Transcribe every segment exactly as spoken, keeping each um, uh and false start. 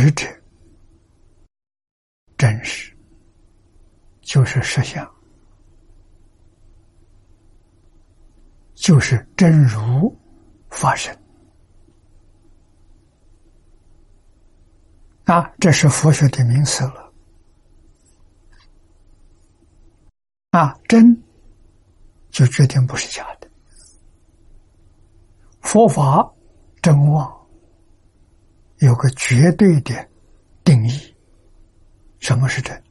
实者，真实就是实相，就是真如发生啊，这是佛学的名词了啊，真就决定不是假的。佛法真妄有个绝对的定义，什么是真？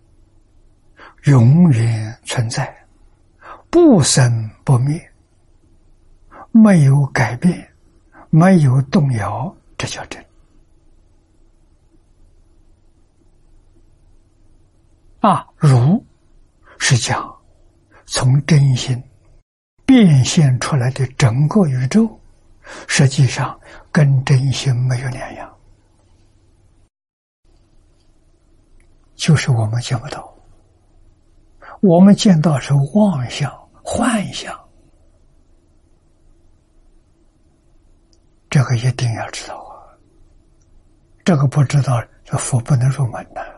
永远存在，不生不灭，没有改变，没有动摇，这叫真。啊，如是讲从真心变现出来的整个宇宙，实际上跟真心没有两样，就是我们见不到，我们见到是妄想、幻想，这个一定要知道啊！这个不知道，这佛不能入门的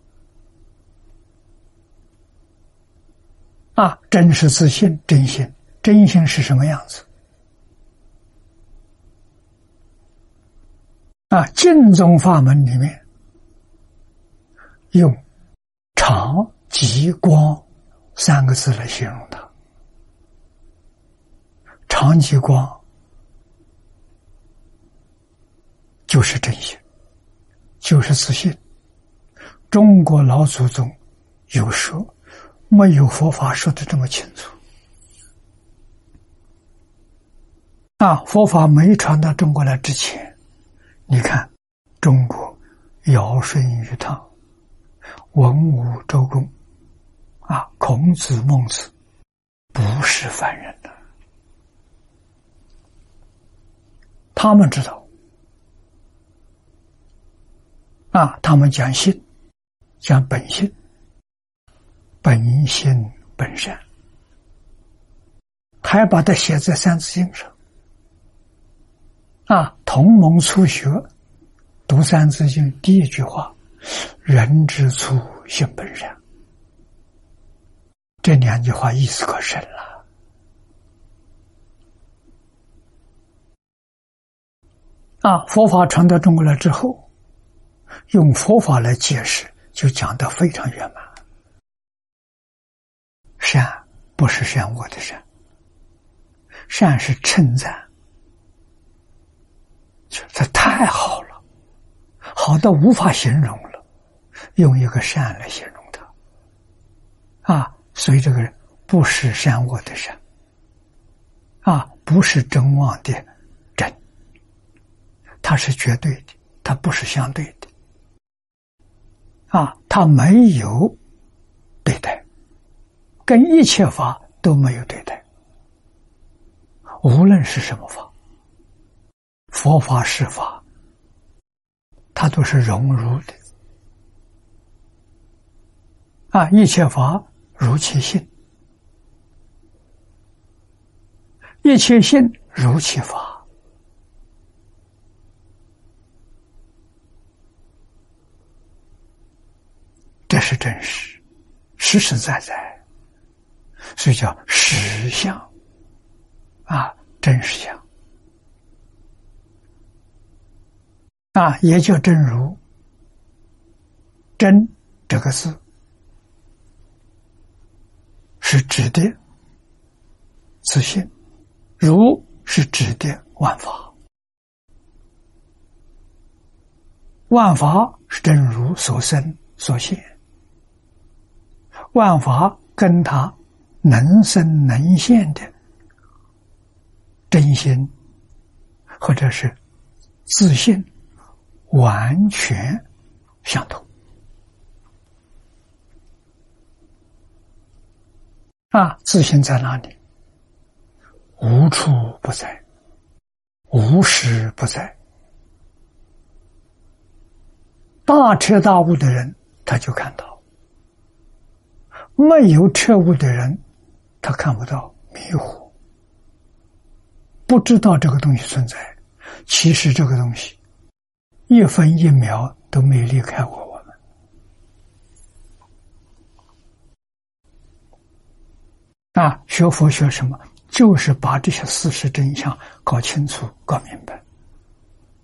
啊！真是自信，真心，真心是什么样子？啊，净宗法门里面用常、寂、光三个字来形容它。常、寂、光就是真心，就是自信。中国老祖宗有说，没有佛法说的这么清楚。啊，佛法没传到中国来之前，你看中国尧舜禹汤、文武周公啊，孔子孟子不是凡人的，他们知道啊，他们讲性，讲本性，本性本善，还把它写在三字经上啊。同盟初学读三字经第一句话，人之初性本善，这两句话意思可深了啊。佛法传到中国来之后，用佛法来解释，就讲得非常圆满。善不是善恶的善，善是称赞，这太好了，好到无法形容了，用一个善来形容它啊。所以这个人不是善恶的善啊，不是真妄的真，它是绝对的，它不是相对的啊，它没有对待，跟一切法都没有对待，无论是什么法，佛法是法，它都是融入的啊，一切法如其性，一切性如其法，这是真实，实实在在，所以叫实相啊，真实相啊，也叫真如。真这个字是指的自信，如是指的万法，万法是真如所生所现，万法跟他能生能现的真心或者是自信完全相同啊！自信在哪里？无处不在，无时不在。大彻大悟的人他就看到，没有彻悟的人他看不到，迷糊，不知道这个东西存在。其实这个东西一分一秒都没离开过我们。啊，学佛学什么？就是把这些事实真相搞清楚、搞明白。